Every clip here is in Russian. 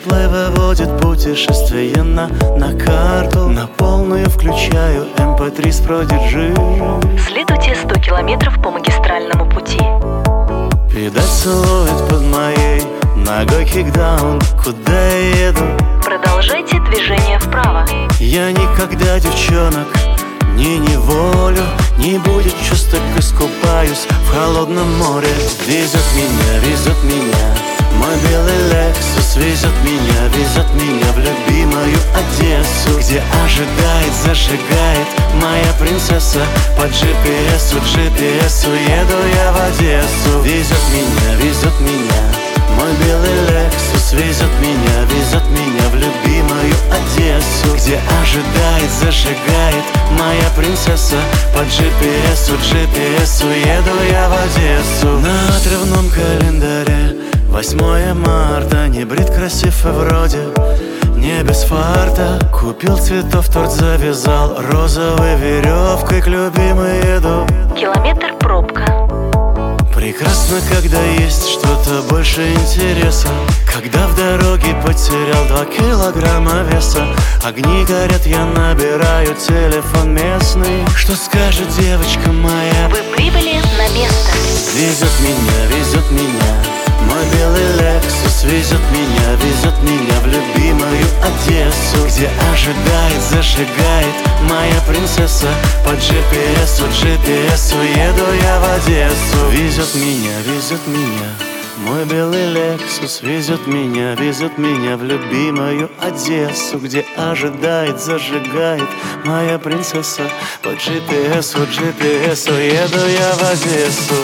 CarPlay выводит путешествие на карту. На полную включаю MP3 с Prodigy. Следуйте 100 километров по магистральному пути. Педаль целует под моей ногой кикдаун. Куда я еду? Продолжайте движение вправо. Я никогда девчонок не неволю. Не будет чувств, так искупаюсь в холодном море. Везет меня мой белый Lexus. Везет меня в любимую Одессу, где ожидает, зажигает моя принцесса. По GPS-у еду я в Одессу. Везет меня мой белый Lexus. Везет меня в любимую Одессу, где ожидает, зажигает моя принцесса. По GPS-у еду я в Одессу. На отрывном календаре 8 марта. Не брит, красив и вроде не без фарта. Купил цветов, торт завязал розовой веревкой. К любимой еду. Километр пробка. Прекрасно, когда есть что-то больше интереса. Когда в дороге потерял 2 килограмма веса. Огни горят, я набираю телефон местный. Что скажет девочка моя? Вы прибыли на место. Везет меня мой белый Lexus. Везет меня в любимую Одессу, где ожидает, зажигает моя принцесса. По GPS-у еду я в Одессу. Везет меня мой белый Lexus. Везет меня в любимую Одессу, где ожидает, зажигает моя принцесса. По GPS-у еду я в Одессу.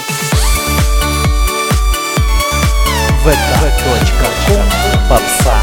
vk.com Попса.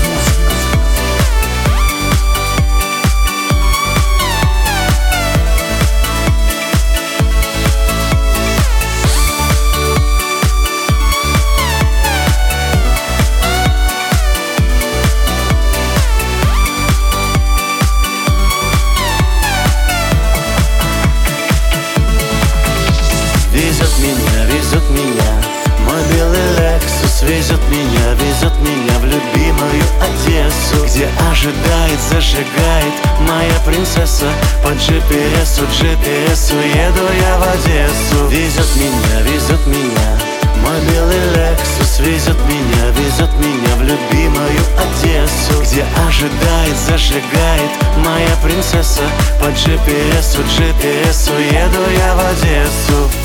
Везет меня мой белый Lexus. Везет меня в любимую Одессу, где ожидает, зажигает моя принцесса. По GPS-у еду я в Одессу. Везет меня мой белый Lexus. Везет меня в любимую Одессу, где ожидает, зажигает моя принцесса. По GPS-у еду я в Одессу.